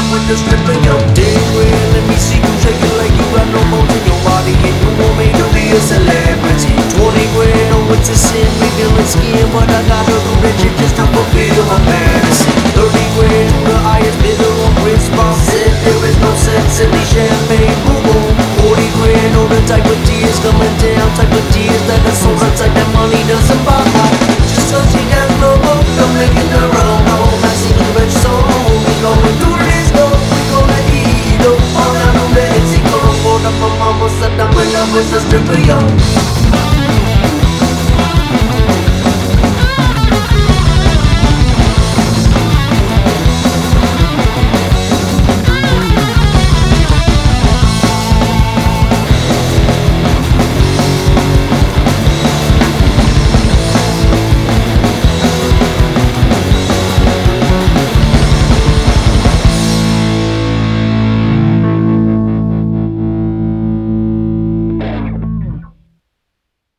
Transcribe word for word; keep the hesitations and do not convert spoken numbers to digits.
with the stripper, yo. Damn well, let me see you shake it like you got no bones in your body and you want me to be a celebrity. Twenty grand, oh it's a sin, revealing skin, but I gotta do that shit just to fulfill my fantasy. Thirty grand, the highest bidder on response said there is no sense in these champagne boom boom. Forty grand, oh the type of tears coming down, type of tears that are so hot, type that money doesn't buy. Just cause she got no hope, don't make it her own. I won't mess with the rich soul. We going through this though, we gonna eat though. All I know that it's gonna fall up, my mama said I'm in love with the stripper, yo.